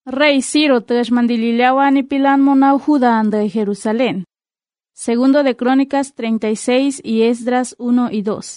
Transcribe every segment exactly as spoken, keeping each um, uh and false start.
Rey Ciro tesh mandilileawa ni pilan monau Judá de Jerusalén. Segundo de Crónicas treinta y seis y Esdras uno y dos.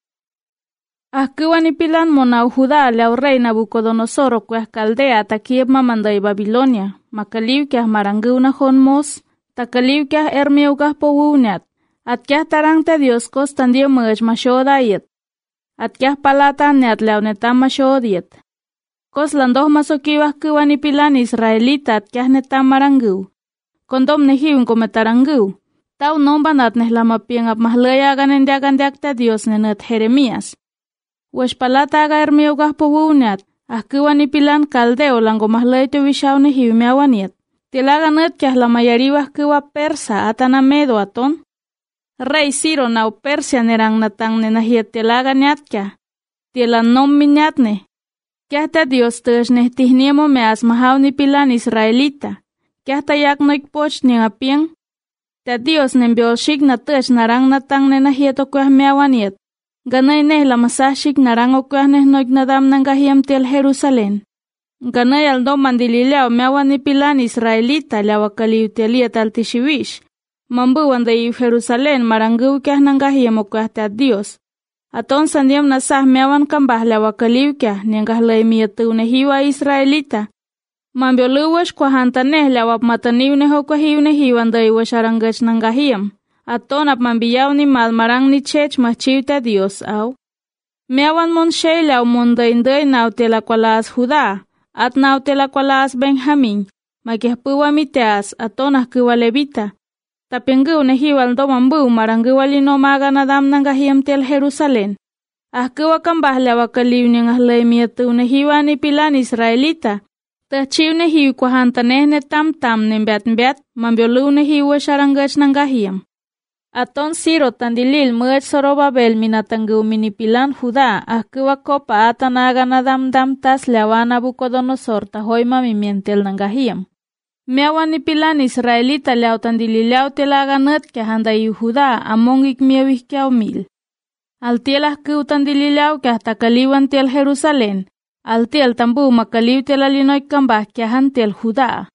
Ahkiwa ni pilan monau Judá leau rey Nabucodonosor kueh Caldea takieb mamandai Babilonia, makaliw kiah marangiw na honmos, takaliw kiah ermiugah powunyat, at kiah tarangte Dios kos tandio mej mashodayet, at kiah palatan net leau netam mashodiet. Kos landoh masokiwah kiwa ni pilan Israelita at kiah netam marangiw, kondom nehiwin kometarangiw, tau nomban at nehlamapieng ap mahlaya ganendiagandiakta Dios nenet Jeremías. Wesh palata aga ermiugah powunyat, ahkiwa ni pilan Caldeo lango mahlay tu wishaw ni hiwmiawaniet. Tilaga net kiah la mayariwah kiwa Persa atana Medo aton. Rey Ciro nau Persia nerang natang nenahiet tilaga niat kiah. Tilan nom minyat ne. Kiah ta Dios tesh neh tihniemo meas mahaw ni pilan Israelita. Kiah ta yak noik poch ni apieng. Ta Dios nembiol shik na tesh narang natang nenahiet o kuah miawaniet. Ganay neh la masashik narang o kuah neh noik nadam nangahiam tel Jerusalén. Ganay aldo mandilileaw meawan ni pilan Israelita leawa kaliw teliat altishiwish. Mambuwan de Jerusalén marangiw kiah nangahiam o kuah ta Dios. Aton sandiam nasah meawan kambah leawa kaliw kiah niangkah lay miyatu nehiwa Israelita. Mambioluwash kuahanta neh leawa mataniw neh o kuahiw nehiwan de iwash arangach nangahiam. Aton ap mambiyaw ni mal marang ni chech machiwta Dios aw. Meawan mon shay leaw mon dainday naw telakwalaas Judá, at naw telakwalaas Benjamín, makihpuwa miteas aton ahkiwa Levita. Tapianggiw nehiwal do mambuw maranggiwa linomaga nadam nangahiam tel Jerusalén. Ahkiwa kambah leawa kaliw niyang ahlay miyatu nehiwa ni pilan Israelita. Tachiw nehiw kuahanta neh ne tam tam nembiat-mbiat, mambioluw nehiwa sharangach nangahiam. Aton Ciro tandilil muech Zorobabel minatanggiw minipilan Judá, ahkiwa kopa atanaga nadam dam tas leawa Nabucodonosor tahoy mamimientel nangahiam. Meawan ni pilan Israelita leaw tandilileaw telaga net kiah handay Judá among ikmiawih kiaw mil. Altiel ahkiw tandilileaw kiah takaliwan tel Jerusalén, altiel tambu makaliw telalinoy kambah kiahan tel Judá.